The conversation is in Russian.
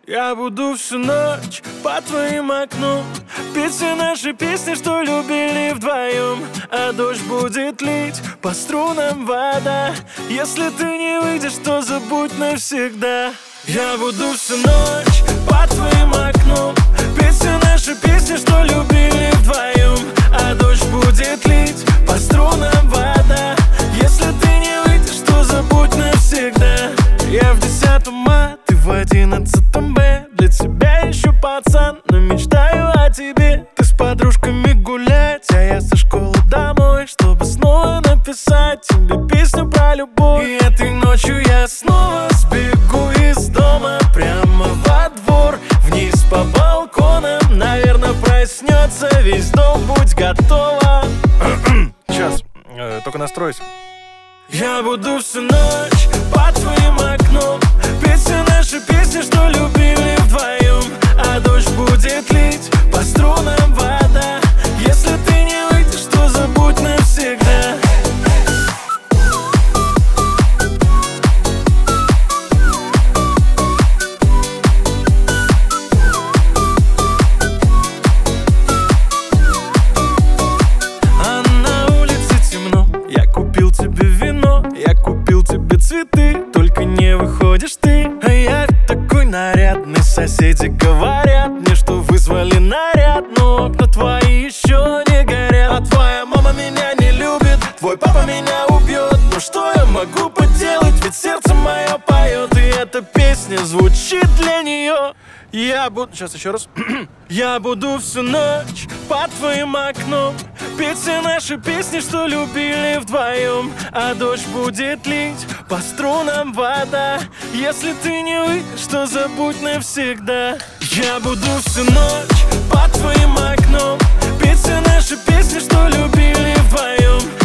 Я буду всю ночь под твоим окном петь все наши песни, что любили вдвоем. А дождь будет лить, по струнам вода. Если ты не выйдешь, то забудь навсегда. Я буду всю ночь под твоим окном петь все наши песни, что любили вдвоем. А дождь будет лить, по струнам вода. Если ты не выйдешь, то забудь навсегда. Я в 10 А, ты в 11 Б. Для тебя еще пацан, но мечтаю о тебе. Ты с подружками гулять, а я со школы домой, чтобы снова написать тебе песню про любовь. И этой ночью я снова сбегу из дома прямо во двор, вниз по балконам. Наверное, проснется весь дом, будь готова. Сейчас, только настроюсь. Я буду всю ночь под твоим окном петь все наши песни, что любили вдвоем. А дождь будет лить, по струнам вода. Если ты не выйдешь, то забудь навсегда. А на улице темно, я купил тебе вино, я купил тебе цветы, только не выходишь ты. А я такой нарядный, соседи говорят мне, что вызвали наряд, но окна твои еще не горят. А твоя мама меня не любит, твой папа меня убьет. Но что я могу поделать, ведь сердце мое поет, и эта песня звучит для нее. Я буду... Сейчас еще раз. Я буду всю ночь под твоим окном петь все наши песни, что любили вдвоем. А дождь будет лить, по струнам вода. Если ты не выйдешь, то забудь навсегда. Я буду всю ночь под твоим окном петь все наши песни, что любили вдвоем.